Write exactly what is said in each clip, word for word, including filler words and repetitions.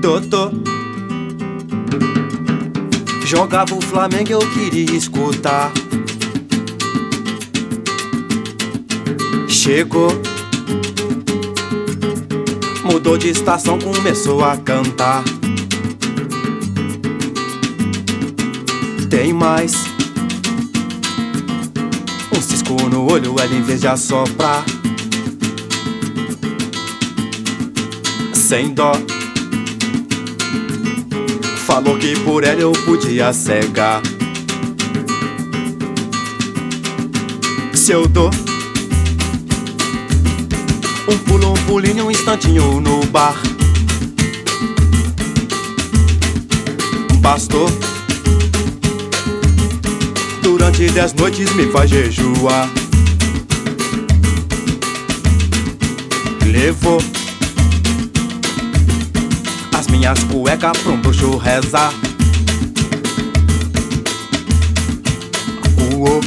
Totô. Jogava o Flamengo, eu queria escutar. Chegou, mudou de estação, começou a cantar. Tem mais um cisco no olho, ela em vez de assoprar. Sem dó, falou que por ela eu podia cegar. Se eu dou um pulo, um pulinho, um instantinho no bar, bastou. Durante dez noites me faz jejuar. Levou as minhas cuecas pra um bruxo rezar. Uou,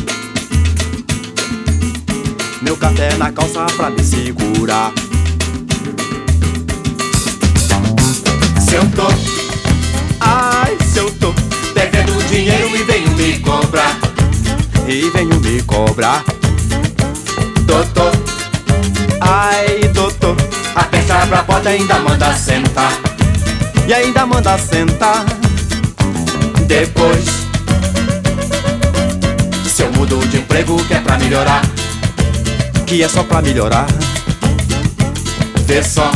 meu café na calça pra me segurar. Se eu tô, ai, se eu tô devendo dinheiro e venho me cobrar, e venho me cobrar. Doutor, ai, doutor, aperta pra porta e ainda manda sentar. E ainda manda sentar. Depois, se eu mudo de emprego que é pra melhorar, que é só pra melhorar, vê só,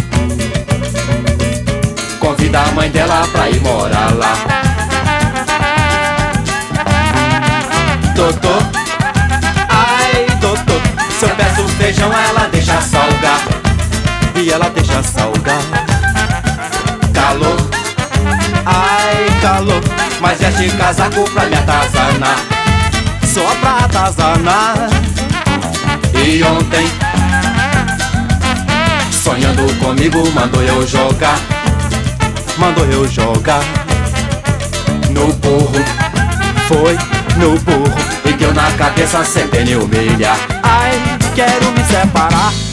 convida a mãe dela pra ir morar lá. Doutor, ai, doutor, se eu peço feijão ela deixa salgar, e ela deixa salgar. Calor, ai, calor, mas veste casaco pra me atazanar, só pra atazanar. E ontem, sonhando comigo, mandou eu jogar, mandou eu jogar no burro, foi no burro, e deu na cabeça sem pneu humilhar. Ai, quero me separar.